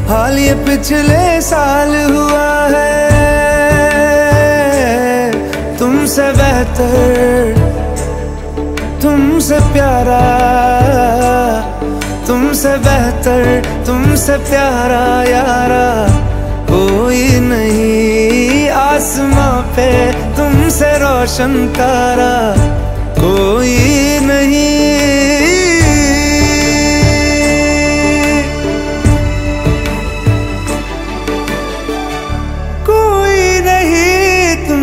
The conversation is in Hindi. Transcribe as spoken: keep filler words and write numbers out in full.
हाल ये पिछले साल हुआ है, तुमसे बेहतर, तुमसे प्यारा, तुमसे बेहतर, तुमसे प्यारा यारा कोई नहीं आसमां पे, तुमसे रोशन तारा कोई